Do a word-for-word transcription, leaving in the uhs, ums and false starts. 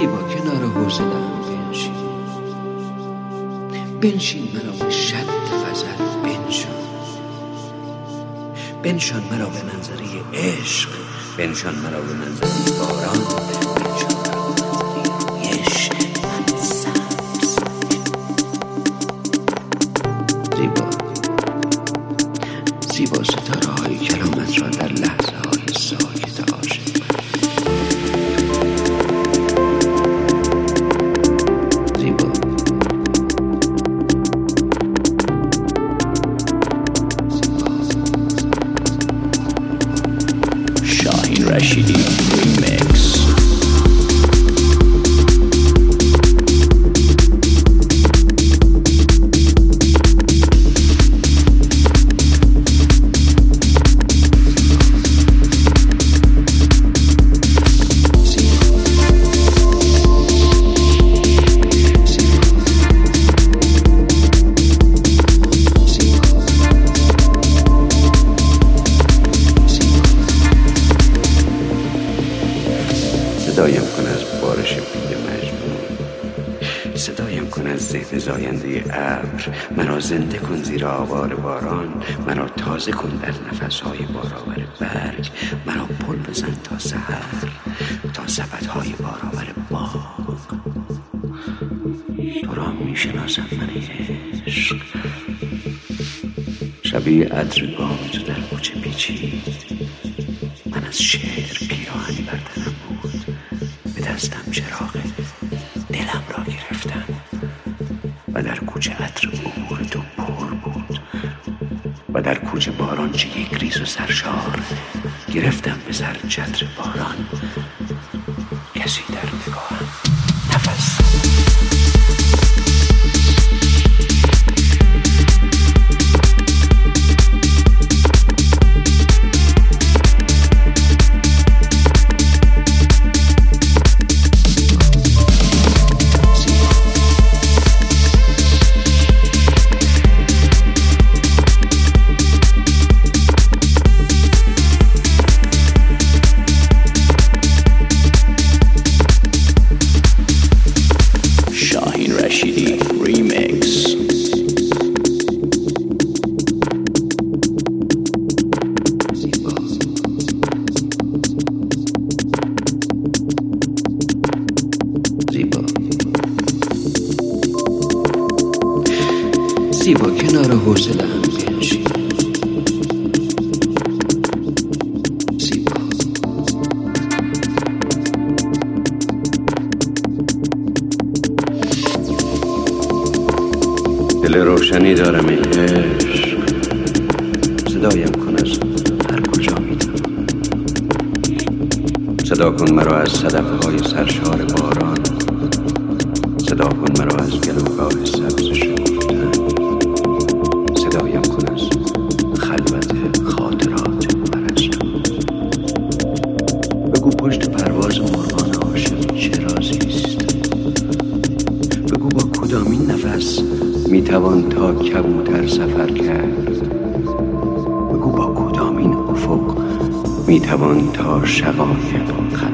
زیبا کنار حوصله‌ام بنشین بنشین مرا به شد غزل بنشان بنشان مرا به منظره عشق بنشان مرا به منظره باران بنشان مرا به منظره عشق من سبز زیبا زیبا ستاره های کرامت را در لحظه های ساکت عاشق Rashidi Remix. صدایم کن از بارش بید مجنون صدایم کن از ذهن زاینده ابر مرا زنده کن زیر آوار باران مرا تازه کن در نفسهای بارآور برگ مرا پل بزن تا سحر تا سبدهای بارآور باغ تو را می شناسم من عشق شبیه عطر بام تو در کوچه پیچید من از شعر پیراهنی بر تنم بود به دستم چراغ دلم را گرفتم و در کوچه عطر عبور تو پر بود و در کوچه باران چه یک ریز و سرشار گرفتم به سر چتر باران کسی در نگاهم نفس Rashidi Remix. زیبا زیبا زیبا کنار حوصله‌ام بنشین زیبا دل روشنی دارم ای عشق صدایم کن از هر کجا میتونم صدا کن مرا از صدفه های سرشار باران صدا کن مرا از گلوگاه سبز شوفتن صدایم کن از خلوت خاطرات پرستو بگو پشت پرواز مرغان عاشق چه رازیست بگو با کدامین نفس میتوان تا کبوتر سفر کرد بگو با کدامین افق میتوان تا شقایق